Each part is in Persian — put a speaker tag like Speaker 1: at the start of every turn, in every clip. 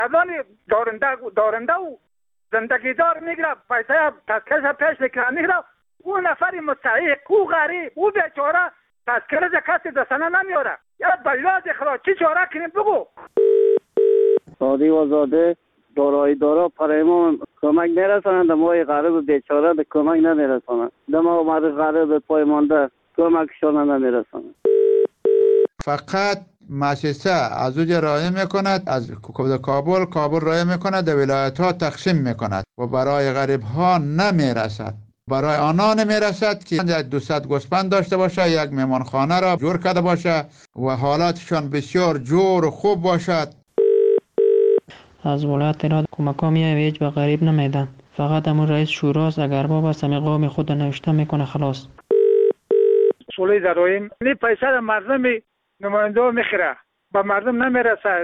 Speaker 1: الان دارنده و زندگی دار میگیره، پیسه تذکرش پیش میکنه میگیره. اون نفری مستحق او غریب او بیچاره تذکرش کسی دستانه نمیاره. یا بلاز اخراج چی چاره کنیم بگو.
Speaker 2: سادی و زاده دارایی دارا برای ما کمک نرسانند، ما غریب بیچاره به کمک نمیرسانند. ما اومده غریب پای مانده کمکشان نمیرسانند.
Speaker 3: فقط مؤسسه از اوج رای میکند، از کابل رای میکند، در ولایت ها تقسیم میکند و برای غریب ها نمیرسد. برای آنها نمیرسد که 200 گوسفند داشته باشه، یک مهمانخانه را جور کرده باشه و حالاتشان بسیار جور و خوب باشد.
Speaker 4: از ولایت را کمک میاد هیچ به غریب نمیدن، فقط همون رئیس شوراست، اگر بابا سمی قوم خود نوشته میکنه خلاص.
Speaker 1: سولی داریم این پیسه را مردم نماینده میخیره، به مردم نمیرسه.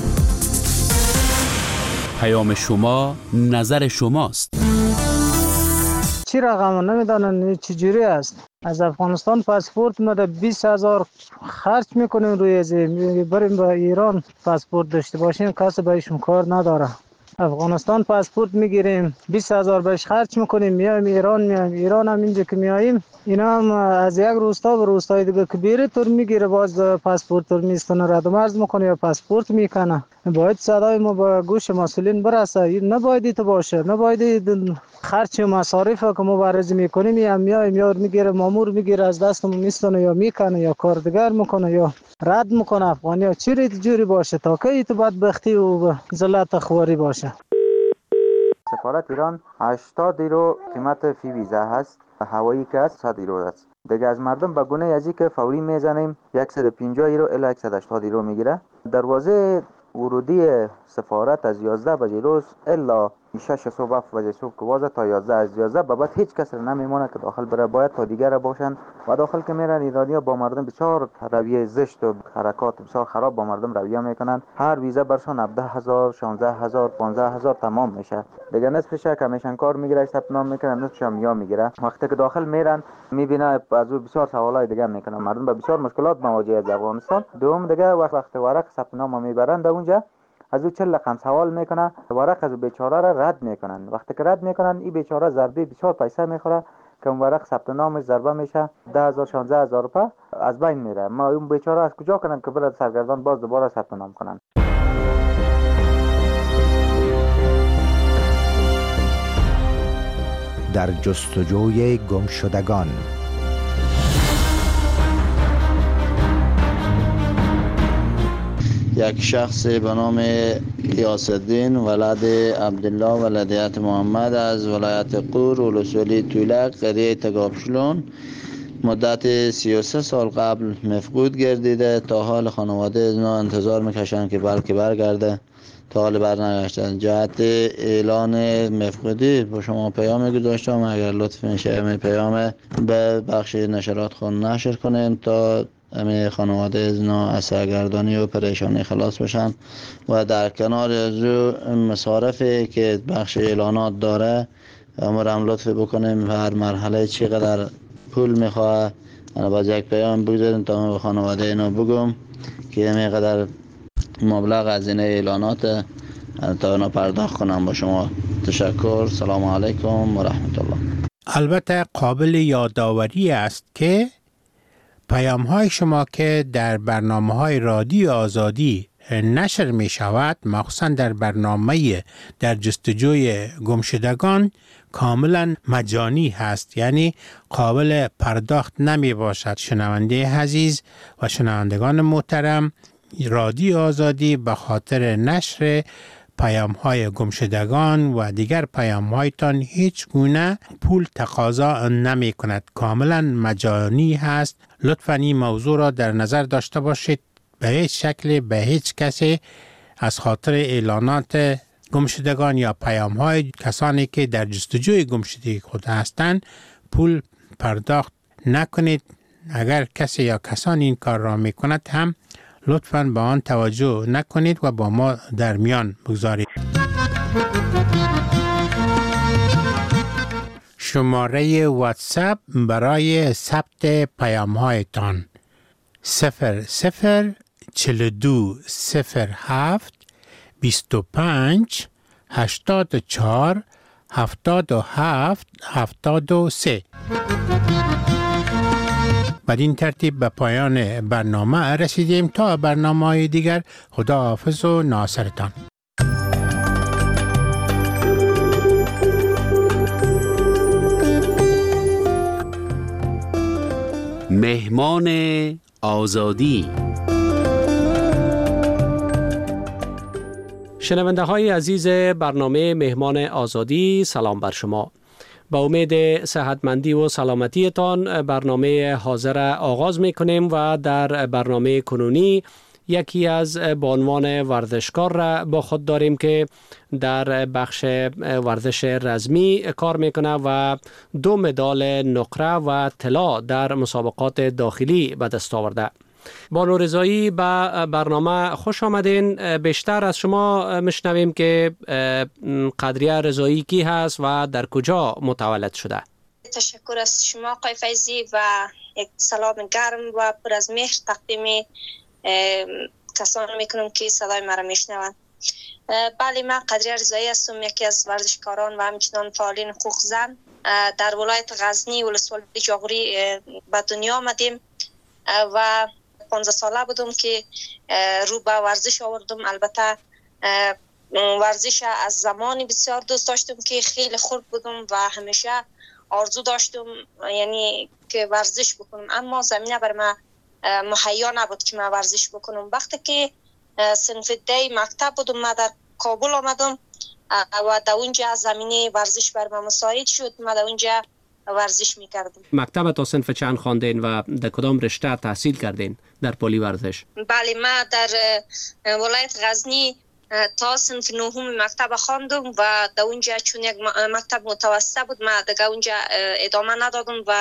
Speaker 5: پیام شما نظر شماست.
Speaker 6: چی رقم نمیدانن چجوری است. از افغانستان پاسپورت مده 20,000 خرج میکنیم روی بریم به ایران پاسپورت داشته باشیم، کسی بهشون کار نداره. افغانستان پاسپورت میگیریم 20,000 بهش خرج میکنیم، میایم ایران هم اینجا که میاییم اینا هم از یک روستا به روستای دیگه که بیره تور میگیره، باز پاسپورت تور میستونه رد و مرز میکنه یا پاسپورت میکنه. باید صدای ما به گوش مسئولین برسه، نباید تو باشه، نباید خرچ مصارف که ما بررسی میکنیم یا میایم یار میگیره مامور میگیره از دستمون میستونه یا میکنه یا کار دیگر میکنه یا رد میکنه. افغانی ها چی جوری باشه تا که تو بدبختی و ذلت خواری باشه.
Speaker 7: سفارت ایران 80 یورو قیمت فی ویزا هست، هوایی که هست 100 یورو است. دیگه از مردم به گونه ازی که فوری میزنیم 150 یورو الی 180 یورو میگیره. دروازه ورودی سفارت از 11 بجه روز الا 6 صبح 7 بجه صبح که وازه تا 11 از 11 بعد هیچ کس نمیمونه که داخل بره، باید تا دیگر باشن و داخل که میرن ایرانی‌ها با مردم بسیار رویه زشت و حرکات بسیار خراب با مردم رویه میکنن. هر ویزا برشون 17,000 16,000 15,000 تمام میشه. دیگه نصفش کمیشن کار میگیره، ثبت نام میکنه، نصفش هم یا میگیره. وقتی که داخل میرن میبینه از او بسیار سوالای دیگه میکنن، مردم با بسیار مشکلات مواجه از افغانستان. دوم دیگه وقت ورق ثبت نام میبرن اونجا از او 40 رقم سوال میکنه، ورق از بیچاره را رد میکنن. وقتی که رد میکنن این بیچاره ضربه بسیار پیسه میخوره که اون ورق ثبت نامش ضربه میشه 10,000 16,000 روپیه از بین میره. ما اون بیچاره از کجا کنن که برای سرگردان باز دوباره ثبت نام کنن.
Speaker 8: در جستجوی گمشدگان.
Speaker 9: یک شخص به نام غیاث‌الدین ولد عبدالله ولدیت محمد از ولایت قور ولسوالی تولک قریه تگابشلون مدت 33 سال قبل مفقود گردیده. تا حال خانواده اینا انتظار میکشن که بلکه برگرده، تا حال برنگشتن. جهت اعلان مفقودی با شما پیام گذاشتم، اگر لطف میشه پیام به بخش نشرات خون نشر کنین تا همه خانواده اینا از سرگردانی و پریشانی خلاص بشن و در کنار از مصارفی که بخش اعلانات داره امرم لطف بکنیم هر مرحله چقدر پول میخواه انا باز یک پیام بگذاریم تا به خانواده اینا بگم که همینقدر مبلغ از این اعلانات تا اینا پرداخت کنم. با شما تشکر. سلام علیکم و رحمت الله.
Speaker 10: البته قابل یادآوری است که پیام های شما که در برنامه های رادیو آزادی نشر می شود، مخصوصا در برنامه در جستجوی گمشدگان، کاملا مجانی هست، یعنی قابل پرداخت نمی باشد. شنونده عزیز و شنوندگان محترم، رادیو آزادی به خاطر نشر پیام های گمشدگان و دیگر پیام هایتان هیچ گونه پول تقاضا نمی کند، کاملا مجانی هست. لطفاً این موضوع را در نظر داشته باشید. به هیچ شکل به هیچ کسی از خاطر اعلانات گمشدگان یا پیام های کسانی که در جستجوی گمشدگی خود هستند پول پرداخت نکنید. اگر کسی یا کسانی این کار را می کند هم لطفاً به آن توجه نکنید و با ما در میان بگذارید. شماره واتساپ برای ثبت پیام هایتان 004207 25 84 77 73. بدین ترتیب به پایان برنامه رسیدیم. تا برنامه‌های دیگر خداحافظ و ناصرتان.
Speaker 5: مهمان آزادی.
Speaker 11: شنونده های عزیز برنامه مهمان آزادی، سلام بر شما. با امید صحتمندی و سلامتیتان برنامه حاضر آغاز می کنیم و در برنامه کنونی یکی از بانوان ورزشکار را با خود داریم که در بخش ورزش رزمی کار میکنه و 2 مدال نقره و طلا در مسابقات داخلی به دست آورده. بانو رضایی به برنامه خوش آمدین. بیشتر از شما میشنویم که قدریه رضایی کی هست و در کجا متولد شده؟
Speaker 12: تشکر از شما آقای فیضی و یک سلام گرم و پر از مهر تقدیم کسانی میکنم که صدای مرا میشنوند. بله، من قدریه رضایی هستم، یکی از ورزشکاران و همچنان فعالین حقوق زن. در ولایت غزنی ولسوالی جاغوری به دنیا آمدیم و 15 ساله بودم که رو به ورزش آوردم. البته ورزش از زمانی بسیار دوست داشتم که خیلی خرد بودم و همیشه آرزو داشتم یعنی که ورزش بکنم، اما زمینه بر من مهیا نبود که من ورزش بکنم. وقتی که صنف دی مکتب بودم من در کابل آمدم و در اونجا زمینه ورزش بر من مساعد شد. من در اونجا ورزش میکردم.
Speaker 11: مکتب تا صنف چند خواندین و در کدام رشته تحصیل کردین در پلی ورزش؟
Speaker 12: بله، من در ولایت غزنی تا صنف 9 مکتب خواندم و در اونجا چون یک مکتب متوسط بود من دیگه اونجا ادامه ندادم و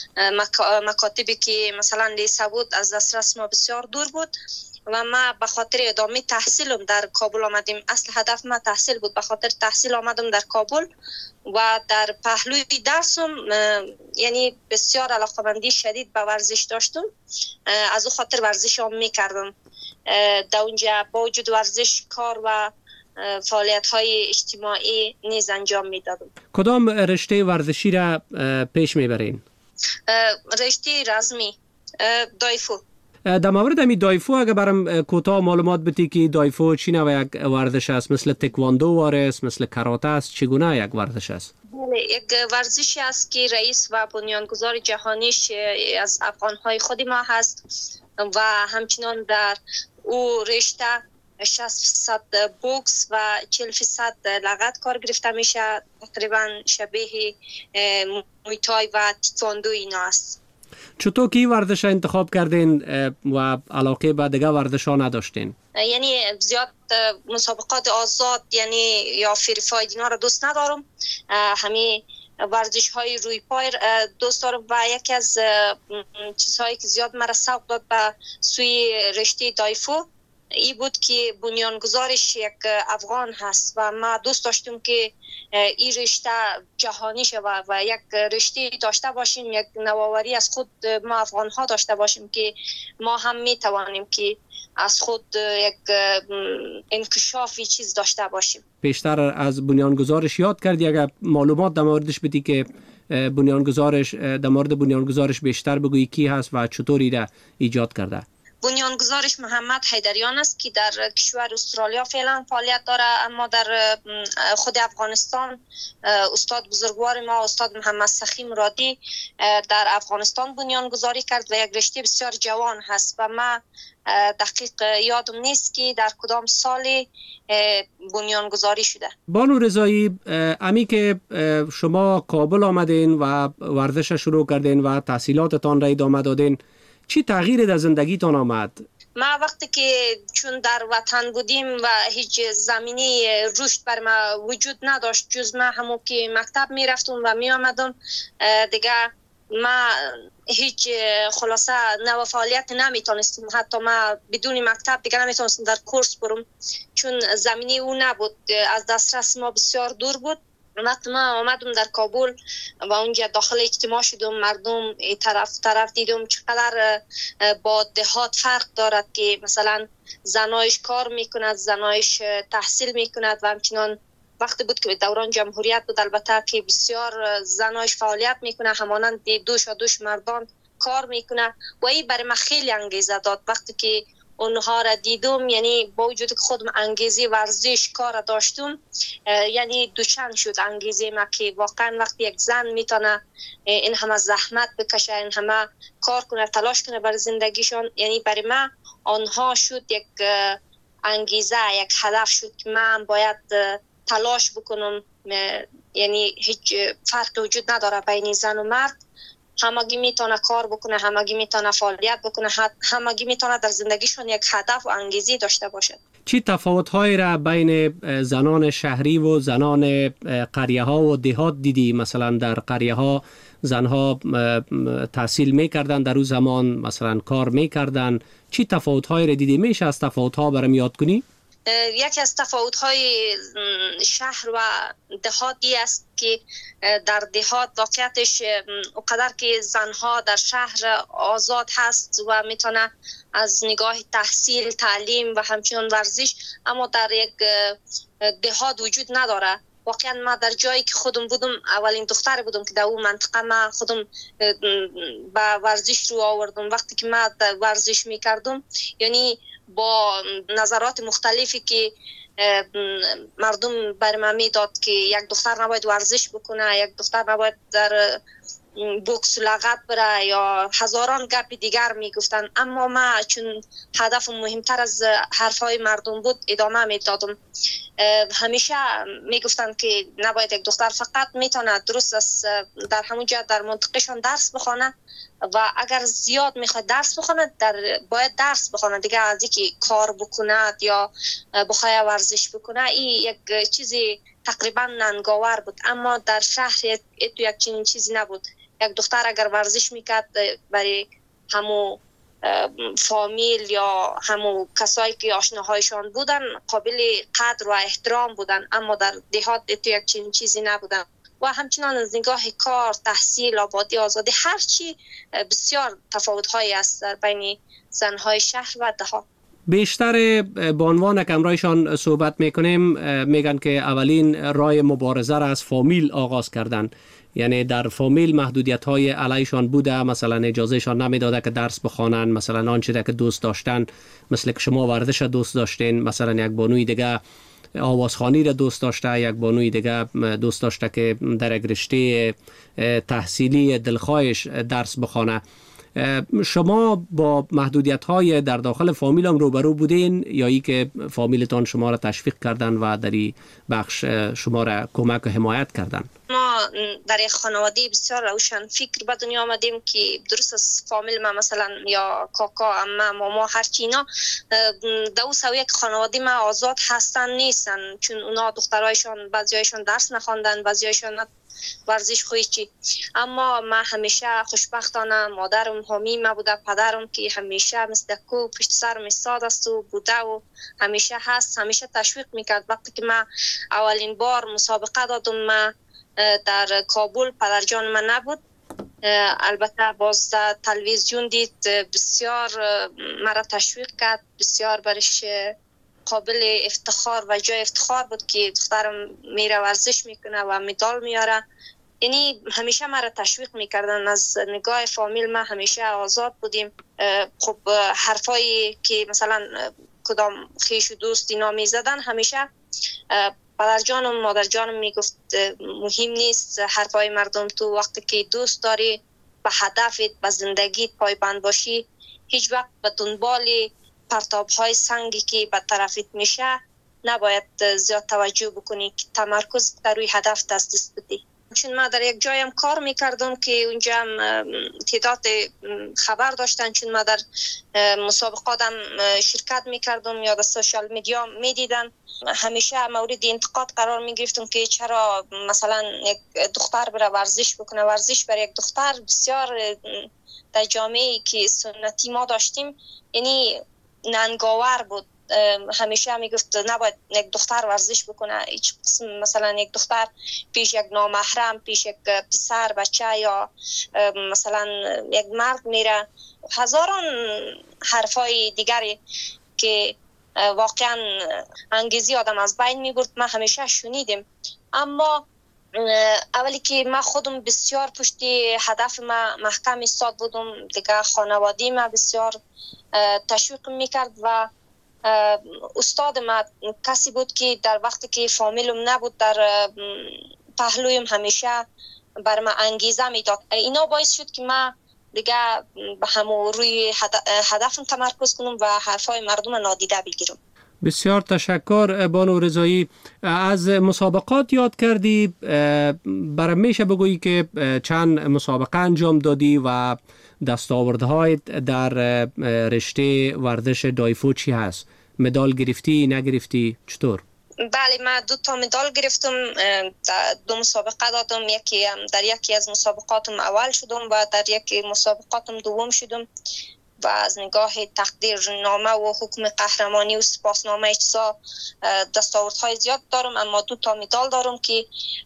Speaker 12: مکاتبی که مثلا لیسه بود از دسترس ما بسیار دور بود و ما به خاطر ادامه تحصیلم در کابل آمدیم. اصل هدف ما تحصیل بود، به خاطر تحصیل آمدم در کابل و در پهلوی درسم یعنی بسیار علاقه‌مندی شدید به ورزش داشتم، از او خاطر ورزش هم میکردم. در اونجا با وجود ورزش کار و فعالیت های اجتماعی نیز انجام میدادم.
Speaker 11: کدام رشته ورزشی را پیش میبرین؟
Speaker 12: رشته رزمی دایفو.
Speaker 11: در مورد امی دایفو اگر برام کوتاه معلومات بدی که دایفو چی نوع یک ورزش است؟ مثل تکواندو وارست، مثل کاراته است، چگونه یک ورزش است؟
Speaker 12: یک ورزشی است که رئیس و بنیانگذار جهانیش از افغانهای خود ما هست و همچنان در او رشته 60% بوکس و 40% لغت کار گرفته میشه، تقریبا شبیه مویتای و تیکواندو اینا است.
Speaker 11: چطور که ورزش انتخاب کردین و علاقه به دیگه ورزش ها نداشتین؟
Speaker 12: یعنی زیاد مسابقات آزاد یعنی یا فری فاید اینا رو دوست ندارم، همین ورزش های روی پای دوست دارم و یکی از چیزهایی که زیاد مرا سوق داد به سوی رشته دایفو ای بود که بنیانگذارش یک افغان هست و ما دوست داشتیم که این رشته جهانی شود و یک رشته داشته باشیم، یک نوآوری از خود ما افغان ها داشته باشیم که ما هم می توانیم که از خود یک انکشافی چیز داشته باشیم.
Speaker 11: بیشتر از بنیانگذارش یاد کردی، اگر معلومات در موردش بدی که بنیانگذارش در مورد بنیانگذارش بیشتر بگویی کی هست و چطوری را ایجاد کرده؟
Speaker 12: بنیانگذارش محمد حیدریان است که در کشور استرالیا فعلا فعالیت داره، اما در خود افغانستان استاد بزرگوار ما استاد محمد سخی مرادی در افغانستان بنیانگذاری کرد و یک رشته بسیار جوان هست و ما دقیق یادم نیست که در کدام سالی بنیانگذاری شده.
Speaker 11: بانو رضایی، امی که شما کابل آمدین و ورزش شروع کردین و تحصیلاتتان را ادامه دادین، چی تغییری در زندگیتان آمد؟
Speaker 12: ما وقتی که چون در وطن بودیم و هیچ زمینی رشد بر ما وجود نداشت جز ما همون که مکتب می رفتم و می آمدم دیگه ما هیچ خلاصه نوع فعالیت نمیتونستم، حتی ما بدون مکتب دیگه نمیتونستم در کورس برم چون زمینی او نبود، از دسترس ما بسیار دور بود وقتی ما آمدم در کابل و اونجا داخل اجتماع شدم، مردم طرف دیدم چقدر با دهات فرق دارد که مثلا زنایش کار میکند، زنایش تحصیل میکند و همچنان وقتی بود که دوران جمهوریت بود البته که بسیار زنایش فعالیت میکنه همانند دوش مردان کار میکنه و این برای من خیلی انگیزه داد. وقتی که اونها را دیدم، یعنی با وجود که خودم انگیزه ورزش کار داشتم، یعنی دوچند شد انگیزه ما که واقعا وقتی یک زن میتونه این همه زحمت بکشه، این همه کار کنه، تلاش کنه برای زندگیشان، یعنی برای من آنها شد یک انگیزه، یک هدف شد که من باید تلاش بکنم. یعنی هیچ فرق وجود نداره بین زن و مرد، همگی میتونه کار بکنه، همگی میتونه فعالیت بکنه، همگی میتونه در زندگیشون یک هدف و انگیزه داشته باشه.
Speaker 11: چی تفاوت‌هایی را بین زنان شهری و زنان قریه ها و دهات دیدی؟ مثلا در قریه ها زنها تحصیل میکردن، در اون زمان مثلا کار میکردن. چی تفاوت‌هایی را دیدی؟ میشه از تفاوت‌ها برام یاد کنی؟
Speaker 12: یکی از تفاوت‌های شهر و دهاتی است که در دهات واقعیتش اونقدر که زنها در شهر آزاد هست و میتونه از نگاه تحصیل، تعلیم و همچنین ورزش، اما در یک دهات وجود نداره. واقعا ما در جایی که خودم بودم، اولین دختر بودم که در اون منطقه ما خودم با ورزش رو آوردم. وقتی که ما ورزش میکردم، یعنی با نظرات مختلفی که مردم بر من میداد که یک دختر نباید ورزش بکنه، یک دختر نباید در بوکس لغت بره یا هزاران گپ دیگر میگفتن، اما ما چون هدف مهمتر از حرفای مردم بود ادامه میدادم. همیشه میگفتن که نباید یک دختر فقط میتونه درست است در همونجا در منطقهشون درس بخونه و اگر زیاد میخواد درس بخونه باید درس بخونه دیگه، از اینکه کار بکنه یا بخواد ورزش بکنه این یک چیزی تقریبا ننگاور بود. اما در شهر تو یک چنین چیزی نبود. یک دختر اگر ورزش میکرد برای همو فامیل یا همو کسایی که آشناهایشان بودن قابل قدر و احترام بودن، اما در دهات تو یک چنین چیزی نبودن. و همچنان از نگاه کار، تحصیل، آبادی، آزادی، هر چی بسیار تفاوت‌هایی است در بین زنهای شهر و دهات.
Speaker 11: بیشتر به عنوان که امرایشان صحبت میکنیم میگن که اولین راه مبارزه را از فامیل آغاز کردن، یعنی در فامیل محدودیت های علیشان بوده، مثلا اجازهشان نمیداده که درس بخوانن، مثلا آنچه که دوست داشتن، مثل که شما ورزش دوست داشتین، مثلا یک بانوی دیگه آوازخوانی را دوست داشته، یک بانوی دیگه دوست داشته که در یک رشته تحصیلی دلخواهش درس بخوانه. شما با محدودیت های در داخل فامیل هم روبرو بودین یا ای که فامیلتان شما را تشویق کردن و در این بخش شما را کمک و حمایت کردن؟
Speaker 12: ما در یک خانواده بسیار روشن فکر به دنیا آمدیم که درست از فامیل ما مثلا یا کاکا، عمه، ماما، هرچی اینا دو سوی یک خانواده ما آزاد هستن نیستن، چون اونا دخترایشان بعضیایشان درس نخواندن، بعضیایشان ورزش خوی چی. اما ما همیشه خوشبختانه مادرم حامی ما بوده، پدرم که همیشه مثل کو پشت سرم ایستاده است و بوده و همیشه هست، همیشه تشویق میکرد. وقتی که ما اولین بار مسابقه دادم ما در کابل، پدرجان من نبود، البته باز در تلویزیون دید، بسیار مرا تشویق کرد، بسیار برش قابل افتخار و جای افتخار بود که دخترم میره ورزش میکنه و مدال میاره. یعنی همیشه مرا تشویق میکردن. از نگاه فامیل ما همیشه آزاد بودیم. خب حرفایی که مثلا کدام خیش و دوست اینا میزدن، همیشه پدرجانم مادرجانم میگفت مهم نیست حرفای مردم، تو وقتی که دوست داری به هدفت، به زندگیت پایبند باشی، هیچ وقت به دنبال پرتاب‌های سنگی که به طرفت میشه نباید زیاد توجه بکنی، که تمرکز در روی هدف دست بدی. چون ما در یک جایم کار میکردم که اونجا هم تعداد خبر داشتن، چون ما در مسابقاتم شرکت میکردم یا در سوشال میدیا میدیدن، همیشه مورد انتقاد قرار میگرفتم که چرا مثلا یک دختر بره ورزش بکنه. ورزش برای یک دختر بسیار در جامعه‌ای که سنتی ما داشتیم یعنی ننگاور بود. همیشه میگفت نباید یک دختر ورزش بکنه، هیچ قسم مثلا یک دختر پیش یک نامحرم، پیش یک پسر بچه یا مثلا یک مرد میره، هزاران حرفای دیگری که واقعا انگیزی آدم از بین میبرد ما همیشه شنیدیم. اما اولی که من خودم بسیار پشتی هدف ما محکم ایستاد بودم، دیگه خانوادی ما بسیار تشویق میکرد و استاد ما کسی بود که در وقتی که فامیلم نبود در پهلویم همیشه بر ما انگیزه میداد. اینا باعث شد که من دیگه به همون روی هدفم تمرکز کنم و حرفای مردم نادیده بگیرم.
Speaker 11: بسیار تشکر بانو رضایی. از مسابقات یاد کردی، برای میشه بگویی که چند مسابقه انجام دادی و دستاوردهای در رشته ورزش دایفو چی هست؟ مدال گرفتی نگرفتی چطور؟
Speaker 12: بله، من 2 مدال گرفتم، 2 مسابقه دادم، در یکی از مسابقاتم اول شدم و در یکی مسابقاتم دوم شدم و از نگاه تقدیرنامه و حکم قهرمانی و سپاسنامه اجزا دستاوردهای زیاد دارم. اما 2 مدال دارم که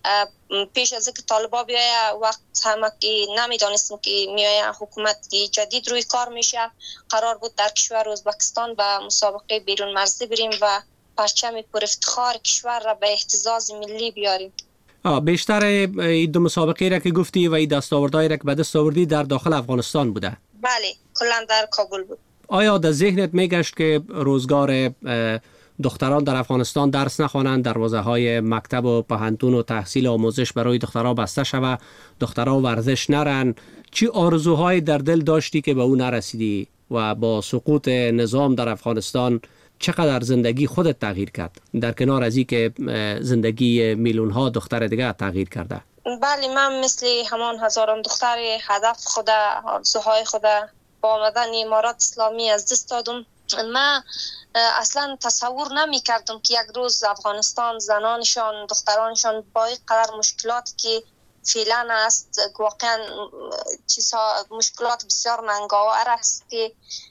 Speaker 12: پیش از اینکه طالبا بیایه وقت همه که نمیدانستم که میایه حکومت جدید روی کار میشه، قرار بود در کشور ازبکستان به مسابقه بیرون مرزی بریم و پرچم پر افتخار کشور را به اهتزاز ملی بیاریم.
Speaker 11: بیشتر این 2 مسابقه را که گفتی و این دستاوردهای را که به دست آوردی در داخل افغانستان بوده؟
Speaker 12: بله، کلا در کابل بود.
Speaker 11: آیا در ذهنت میگشت که روزگار دختران در افغانستان درس نخوانند، دروازه‌های مکتب و پهنتون و تحصیل آموزش برای دخترها بسته شود، دخترها ورزش نرن؟ چی آرزوهای در دل داشتی که به اون نرسیدی و با سقوط نظام در افغانستان چقدر زندگی خودت تغییر کرد، در کنار از این که زندگی میلیون‌ها دختر دیگه تغییر کرده؟
Speaker 12: بله، من مثل همان هزاران دختر هدف خود، آرزوهای خود با آمدن امارات اسلامی از دست دادم. من اصلا تصور نمی کردم که یک روز افغانستان زنانشان، دخترانشان با این قدر مشکلات که فعلا است، واقعا مشکلات بسیار ننگاور است که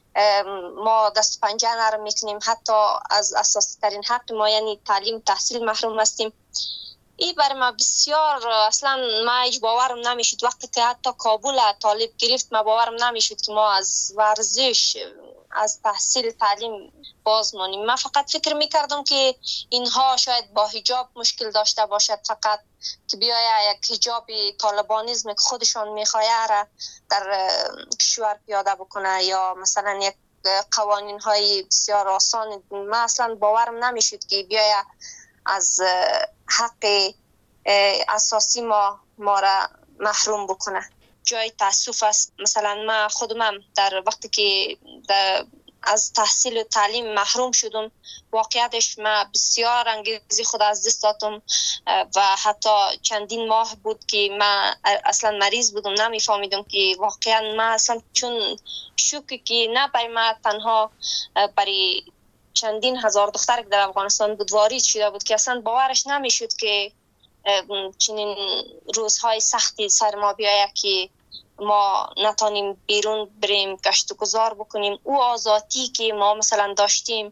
Speaker 12: ما دست پنجه نرم میکنیم، حتی از اساسی ترین حق ما یعنی تعلیم تحصیل محروم هستیم. این برای ما بسیار اصلا ما هیچ باورم نمیشد. وقتی که حتی کابل طالب گرفت ما باورم نمیشد که ما از ورزش، از تحصیل تعلیم باز مانیم. من فقط فکر میکردم که اینها شاید با حجاب مشکل داشته باشد، فقط که بیاید یک حجاب طالبانیزم که خودشان میخواه را در کشور پیاده بکنه یا مثلا یک قوانین های بسیار آسان. من اصلا باورم نمیشد که بیاید از حق اساسی ما را محروم بکنه. جای تاسف است. مثلا من خودم در وقتی که از تحصیل و تعلیم محروم شدم، واقعیتش من بسیار انگیزه خود از دست دادم و حتی چندین ماه بود که من اصلا مریض بودم، نمیفهمیدم که واقعا من اصلا چون شوکی که نه برای من تنها برای چندین هزار دختر که در افغانستان بود وارد شده بود که اصلا باورش نمیشد که چنین روزهای سختی سر ما بیاید که ما نتانیم بیرون بریم گشت و گذار بکنیم. او آزادی که ما مثلا داشتیم،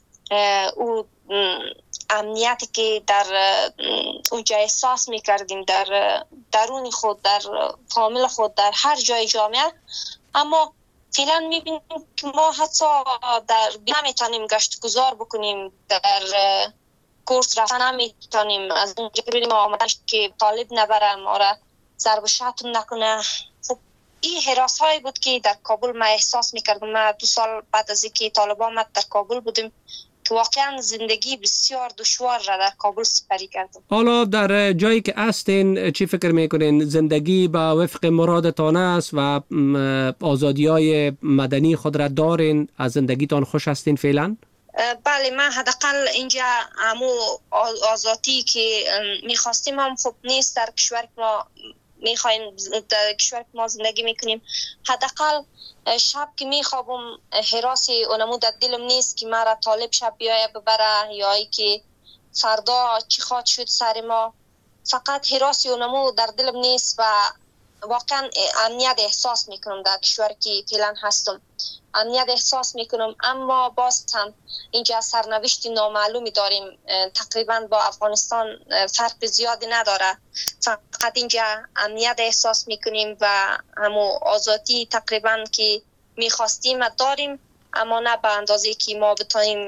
Speaker 12: او امنیتی که در اونجا احساس میکردیم در درون خود، در فامیل خود، در هر جای جامعه، اما فعلا میبینیم که ما حتی نمیتونیم گشت گذار بکنیم، در کورس رفتن نمیتونیم، از اونجا که بریم آمدنش که طالب نبره ما را ضرب و شتم نکنه. خب این حراس هایی بود که در کابل ما احساس میکردم. ما 2 سال بعد از اینکه طالبان ما در کابل بودیم که واقعا زندگی بسیار دشوار را در کابل سپری کردم.
Speaker 11: حالا در جایی که هستین چی فکر میکنین؟ زندگی به وفق مرادتان است و آزادی های مدنی خود را دارین؟ از زندگیتان خوش هستین فعلا؟
Speaker 12: بله، من حداقل اینجا همو آزادی که میخواستیم هم خوب نیست. در کشور که ما میخوایم، در کشور که ما زندگی میکنیم، حداقل شب که میخوابم حراسی اونمو در دلم نیست که مرا طالب شب بیایه ببره یا ای که فردا چی خواد شد سر ما. فقط حراسی اونمو در دلم نیست و واقعا امنیت احساس میکنم در کشور که فعلا هستم، امنیت احساس میکنم، اما باز هم اینجا سرنوشت نامعلومی داریم. تقریبا با افغانستان فرق زیادی نداره، فقط اینجا امنیت احساس میکنیم و همو آزادی تقریبا که میخواستیم داریم، اما نه به اندازه که ما بتانیم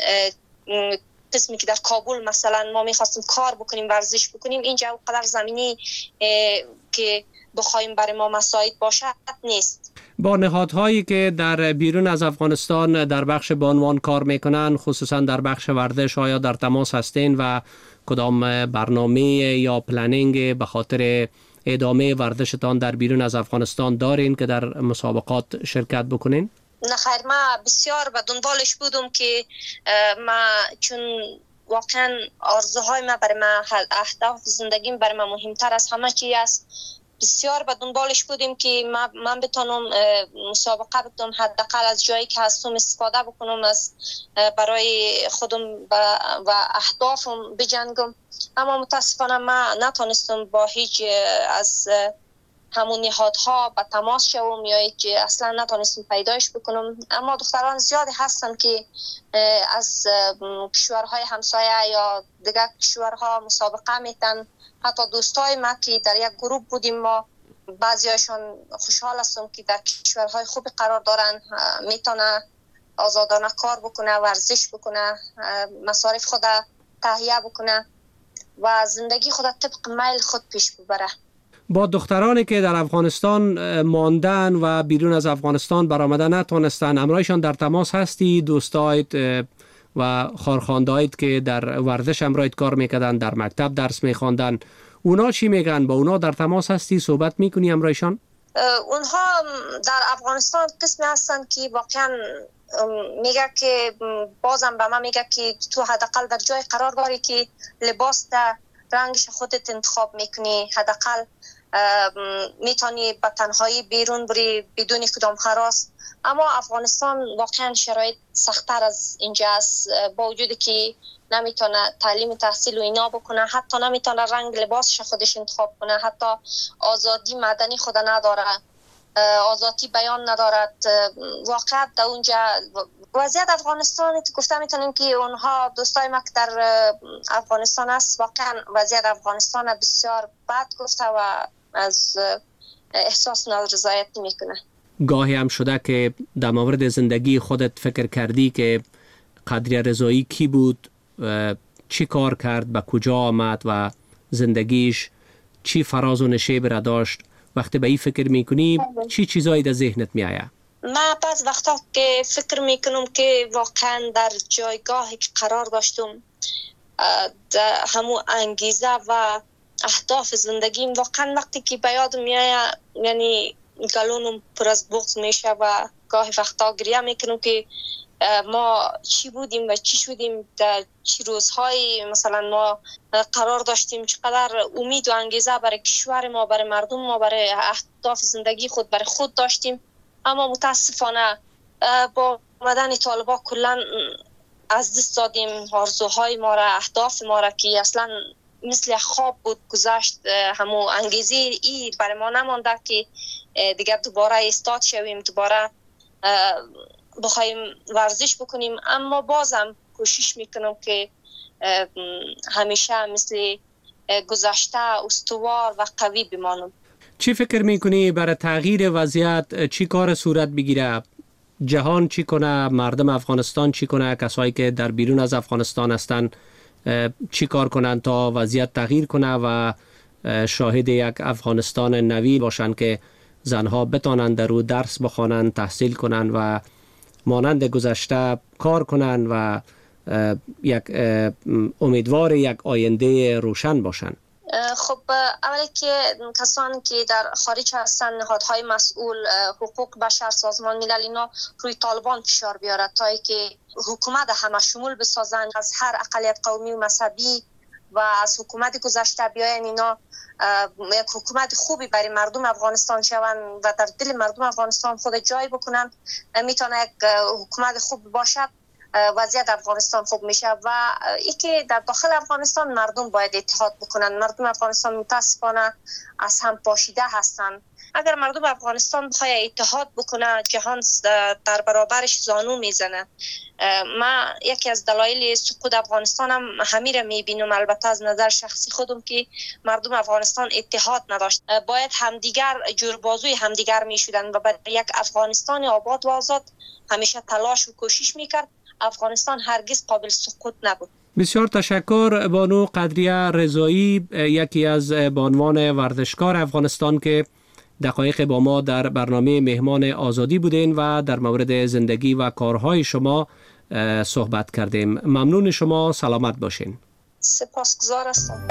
Speaker 12: قسمی که در کابل مثلا ما میخواستیم کار بکنیم، ورزش بکنیم، اینجا اونقدر زمینی که بخوایم برای ما مساعد باشد نیست.
Speaker 11: با نهادهایی که در بیرون از افغانستان در بخش به عنوان کار میکنن، خصوصا در بخش ورزش، آیا در تماس هستین و کدام برنامه یا پلنینگ به خاطر ادامه ورزشتان در بیرون از افغانستان دارین که در مسابقات شرکت بکنین؟
Speaker 12: نه خیر، ما بسیار به دنبالش بودم که ما چون واقعا آرزوهای ما برای ما، اهداف زندگیم برای ما مهمتر از همه چی است. بسیار به دنبالش بودیم که من بتونم مسابقه بکنم، حداقل از جایی که هستم استفاده بکنم، از برای خودم و اهدافم بجنگم، اما متاسفانه ما نتونستم با هیچ از همون نهادها به تماس شوم یا هیچ اصلا نتونستم پیدایش بکنم. اما دختران زیادی هستن که از کشورهای همسایه یا دیگر کشورها مسابقه میتن. حتی دوستای ما که در یک گروه بودیم، ما بعضیاشون خوشحال هستم که در کشورهای خوبی قرار دارن، میتونه آزادانه کار بکنه، ورزش بکنه، مصارف خود تهیه بکنه و زندگی خود طبق میل خود پیش ببره.
Speaker 11: با دخترانی که در افغانستان ماندن و بیرون از افغانستان برآمده نتونستن، امرایشان در تماس هستی؟ دوستایت و خارخواندایت که در ورزش امرایت کار میکردن، در مکتب درس میخواندن، اونا چی میگن؟ با اونا در تماس هستی؟ صحبت میکنی امرایشان؟
Speaker 12: اونها در افغانستان قسمی هستن که واقعا میگه که بازم به من میگه که تو حداقل در جای قرار داری که لباس در رنگش خودت انتخاب میکنی، حداقل میتونی به تنهایی بیرون بری بدون کدام هراس. اما افغانستان واقعا شرایط سخت‌تر از اینجا است، با وجودی که نمیتونه تعلیم تحصیل و اینا بکنه، حتی نمیتونه رنگ لباسش خودش انتخاب کنه، حتی آزادی مدنی خود نداره، آزادی بیان ندارد. واقعا در اونجا وضعیت افغانستان که گفته میتونیم که اونها دوستای ما که در افغانستان است، واقعا وضعیت افغانستان بسیار بد گفته و از احساس نارضایت میکنه.
Speaker 11: گاهی هم شده که در مورد زندگی خودت فکر کردی که قدری رضایی کی بود، چی کار کرد، به کجا آمد و زندگیش چی فراز و نشیب را داشت؟ وقتی به این فکر میکنی چی چیزایی در ذهنت میآید؟
Speaker 12: من بعض وقتا که فکر میکنم که واقعا در جایگاهی که قرار داشتم، همون انگیزه و اهداف زندگیم، واقعا وقتی که به یاد میآید یعنی گلونم پر از بغض میشه و گاهی وقتا گریه میکنم که ما چی بودیم و چی شدیم، در چی روزهایی مثلا ما قرار داشتیم، چقدر امید و انگیزه برای کشور ما، برای مردم ما، برای اهداف زندگی خود، برای خود داشتیم. اما متاسفانه با آمدن طالبان کلا از دست دادیم آرزوهای ما را، اهداف ما را که اصلا مثل خواب بود گذشت. همو انگیزه ای برای ما نمانده که دیگر دوباره استاد شویم، دوباره بخوایم ورزش بکنیم. اما بازم کوشش میکنم که همیشه مثل گذشته استوار و قوی بمانم.
Speaker 11: چی فکر میکنی برای تغییر وضعیت چی کار صورت بگیره؟ جهان چی کنه؟ مردم افغانستان چی کنه؟ کسایی که در بیرون از افغانستان هستن چی کار کنن تا وضعیت تغییر کنه و شاهد یک افغانستان نوی باشن که زنها بتانند در او درس بخوانند، تحصیل کنند و مانند گذشته کار کنند و یک امیدوار یک آینده روشن باشند؟
Speaker 12: خب اولی که کسانی که در خارج هستن، نهادهای مسئول، حقوق بشر، سازمان ملل، اینا روی طالبان فشار بیارد تا که حکومت همه شمول بسازن، از هر اقلیت قومی و مذهبی و از حکومت گذشته بیاین، اینا یک حکومت خوبی برای مردم افغانستان شوند و در دل مردم افغانستان خود جای بکنن. میتونه یک حکومت خوب باشد. وضعیت افغانستان خوب میشه و اینکه در داخل افغانستان مردم باید اتحاد بکنن. مردم افغانستان متاسفانه از هم پاشیده هستند. اگر مردم افغانستان بخواد اتحاد بکنه، جهان در برابرش زانو میزنه. ما یکی از دلایل سقوط افغانستان هم همین را میبینم، البته از نظر شخصی خودم، که مردم افغانستان اتحاد نداشت. باید همدیگر جوربازوی همدیگر میشدن و برای یک افغانستان آباد و آزاد همیشه تلاش و کوشش میکرد. افغانستان هرگز قابل سقوط نبود.
Speaker 11: بسیار تشکر بانو قدریه رضایی، یکی از بانوان ورزشکار افغانستان که دقایق با ما در برنامه مهمان آزادی بودین و در مورد زندگی و کارهای شما صحبت کردیم. ممنون شما، سلامت باشین.
Speaker 12: سپاسگزار هستم.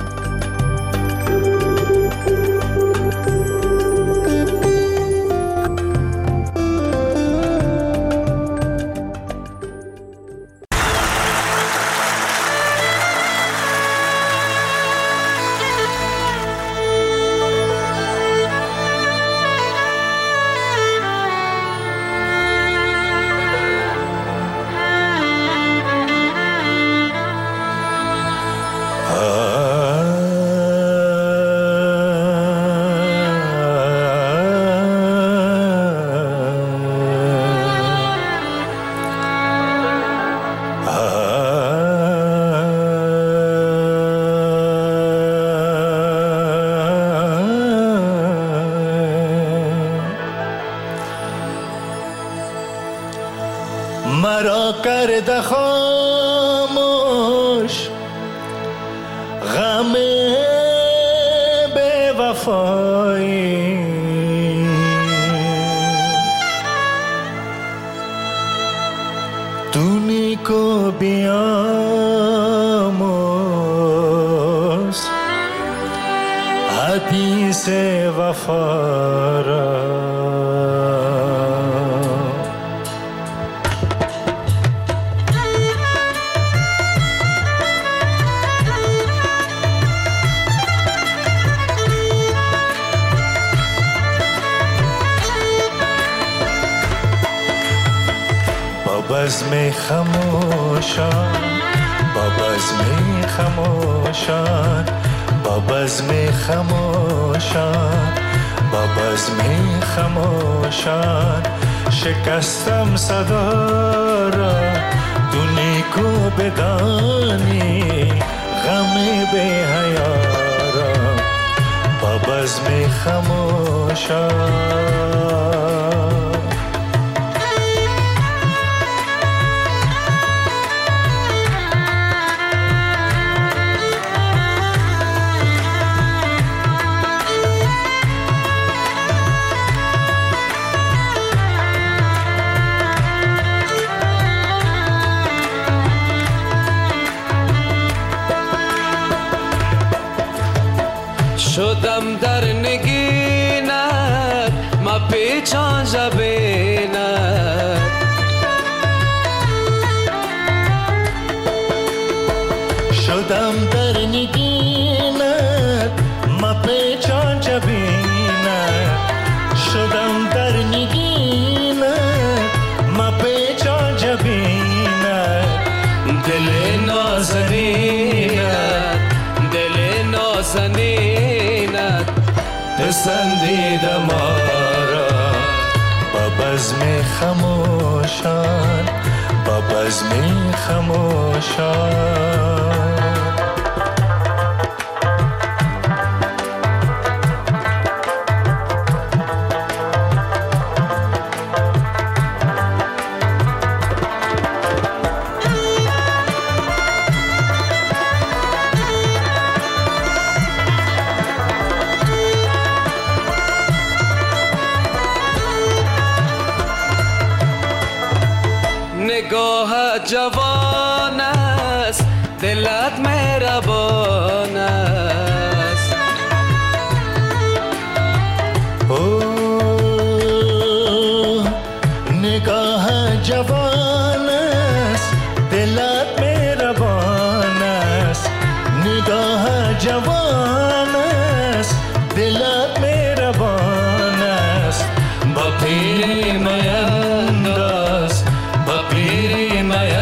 Speaker 13: مرا کرده خاموش غم بے وفایی، دونی کو بیاموز حدیث وفا را. بزم خموشان، با بزم خموشان، با بزم خموشان، با بزم خموشان، شکستم صدا را تو نیکو بدانی غم بی حیا را. با بزم خموشان،
Speaker 14: شدم در نگینت ما پیچان جبینت،
Speaker 13: شدم در نگینت ما پیچان جبینت، شدم در نگینت ما پیچان جبینت.
Speaker 14: دل نازنینت، دل نازنینت پسندیده ما را.
Speaker 13: با بزم خموشان، با بزم خموشان،
Speaker 14: نگاه جوان است، دلت مهربان است.
Speaker 13: نگاه جوان است، دلت مهربان است. نگاه جوان است، دلت مهربان است.
Speaker 14: با پیری مینداز، با پیری مینداز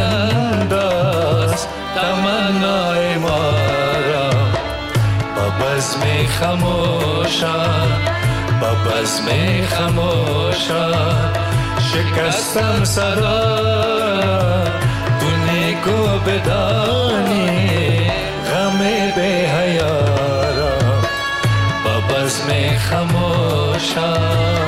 Speaker 14: بزم خموشا با بزم خموشا شکستم صدا تو نیکو بدانی غم به حیارا با بزم خموشا